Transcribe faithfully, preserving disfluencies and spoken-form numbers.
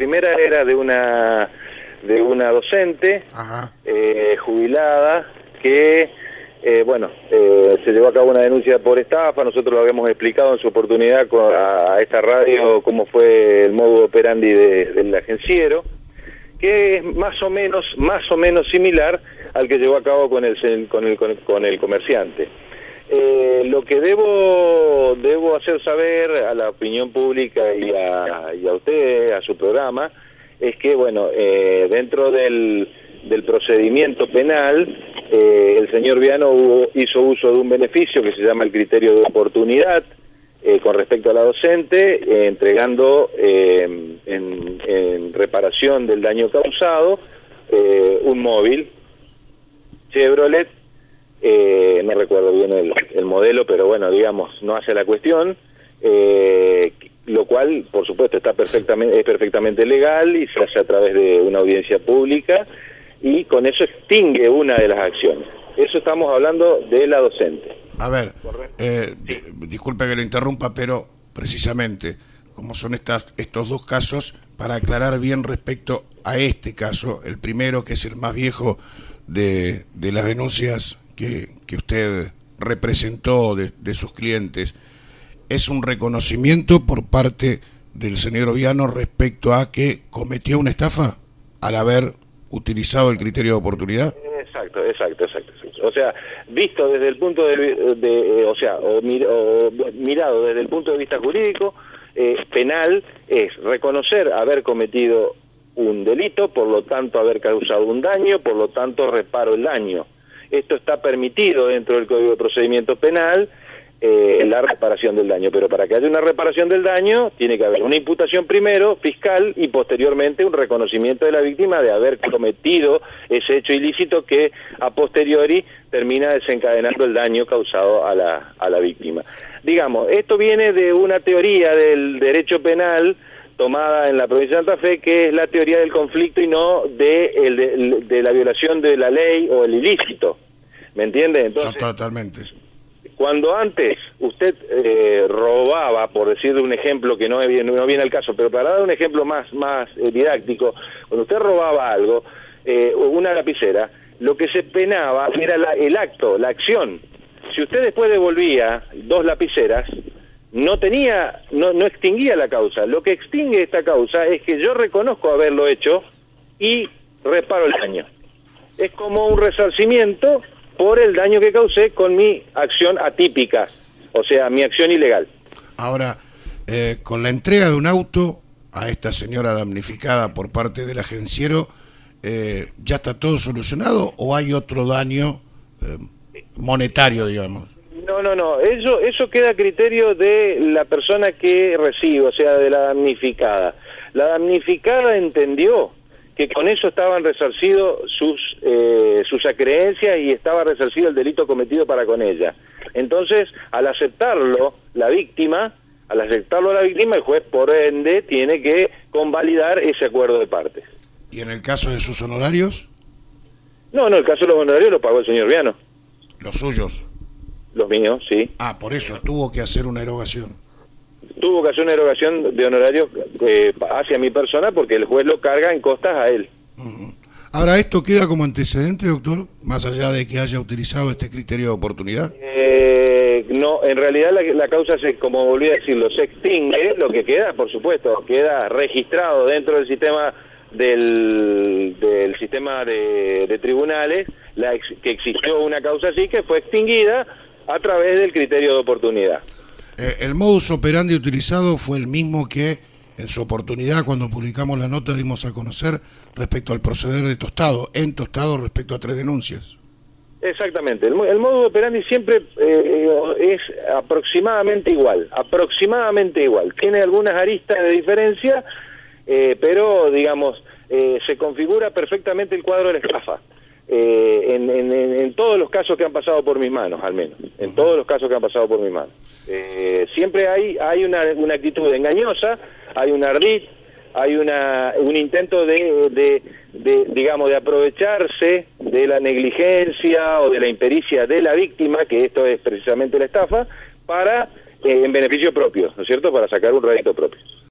primera era de una de una docente eh, jubilada que, eh, bueno, eh, se llevó a cabo una denuncia por estafa. Nosotros lo habíamos explicado en su oportunidad con, a, a esta radio cómo fue el modo operandi de, del agenciero, que es más o menos más o menos similar al que llevó a cabo con el con el, con el, con el comerciante. Eh, lo que debo debo hacer saber a la opinión pública y a, y a usted, a su programa, es que, bueno, eh, dentro del, del procedimiento penal, eh, el señor Viano hubo, hizo uso de un beneficio que se llama el criterio de oportunidad eh, con respecto a la docente, eh, entregando eh, en, en reparación del daño causado eh, un móvil Chevrolet. Eh, no recuerdo bien el, el modelo, pero bueno, digamos, no hace la cuestión, eh, lo cual, por supuesto, está perfectamente, es perfectamente legal y se hace a través de una audiencia pública y con eso extingue una de las acciones. Eso estamos hablando de la docente. A ver, eh, sí. Disculpe que lo interrumpa, pero precisamente, como son estas, estos dos casos, para aclarar bien respecto a este caso, el primero, que es el más viejo de, de las denuncias que, que usted representó de, de sus clientes, ¿es un reconocimiento por parte del señor Viano respecto a que cometió una estafa al haber utilizado el criterio de oportunidad? Exacto, exacto, exacto. exacto. O sea, visto desde el punto de, de o sea, o, mir, o mirado desde el punto de vista jurídico, eh, penal, es reconocer haber cometido un delito, por lo tanto haber causado un daño, por lo tanto reparo el daño. Esto está permitido dentro del Código de Procedimiento Penal, eh, la reparación del daño, pero para que haya una reparación del daño tiene que haber una imputación primero, fiscal, y posteriormente un reconocimiento de la víctima de haber cometido ese hecho ilícito que a posteriori termina desencadenando el daño causado a la, a la víctima. Digamos, esto viene de una teoría del derecho penal tomada en la provincia de Santa Fe, que es la teoría del conflicto y no de, el, de, de la violación de la ley o el ilícito. ¿Me entiende? Entonces, totalmente. Cuando antes usted eh, robaba, por decir un ejemplo que no viene, no viene al caso, pero para dar un ejemplo más, más eh, didáctico, cuando usted robaba algo, eh, una lapicera, lo que se penaba era la, el acto, la acción. Si usted después devolvía dos lapiceras, no tenía, no, no extinguía la causa. Lo que extingue esta causa es que yo reconozco haberlo hecho y reparo el daño. Es como un resarcimiento por el daño que causé con mi acción atípica, o sea, mi acción ilegal. Ahora, eh, con la entrega de un auto a esta señora damnificada por parte del agenciero, eh, ¿ya está todo solucionado o hay otro daño eh, monetario, digamos? No, no, no, eso, eso queda a criterio de la persona que recibe, o sea, de la damnificada. La damnificada entendió que con eso estaban resarcidos sus, eh, sus acreencias y estaba resarcido el delito cometido para con ella. Entonces, al aceptarlo la víctima, al aceptarlo la víctima, el juez, por ende, tiene que convalidar ese acuerdo de partes. ¿Y en el caso de sus honorarios? No, no, el caso de los honorarios lo pagó el señor Viano. ¿Los suyos? Los míos, sí. Ah, por eso tuvo que hacer una erogación. Tuvo que hacer una erogación de honorarios eh, hacia mi persona porque el juez lo carga en costas a él. Uh-huh. Ahora, ¿esto queda como antecedente, doctor? Más allá de que haya utilizado este criterio de oportunidad. Eh, no, en realidad la, la causa, se, como volví a decirlo, se extingue. Lo que queda, por supuesto, queda registrado dentro del sistema del, del sistema de, de tribunales la ex, que existió una causa así que fue extinguida a través del criterio de oportunidad. Eh, el modus operandi utilizado fue el mismo que en su oportunidad, cuando publicamos la nota, dimos a conocer respecto al proceder de Tostado, en Tostado respecto a tres denuncias. Exactamente, el, el modus operandi siempre eh, es aproximadamente igual, aproximadamente igual. Tiene algunas aristas de diferencia, eh, pero digamos, eh, se configura perfectamente el cuadro de la estafa. Eh, en, en, en todos los casos que han pasado por mis manos, al menos, en todos los casos que han pasado por mis manos. Eh, siempre hay hay una, una actitud engañosa, hay un ardid, hay una un intento de, de, de, digamos, de aprovecharse de la negligencia o de la impericia de la víctima, que esto es precisamente la estafa, para, eh, en beneficio propio, ¿no es cierto?, para sacar un rédito propio.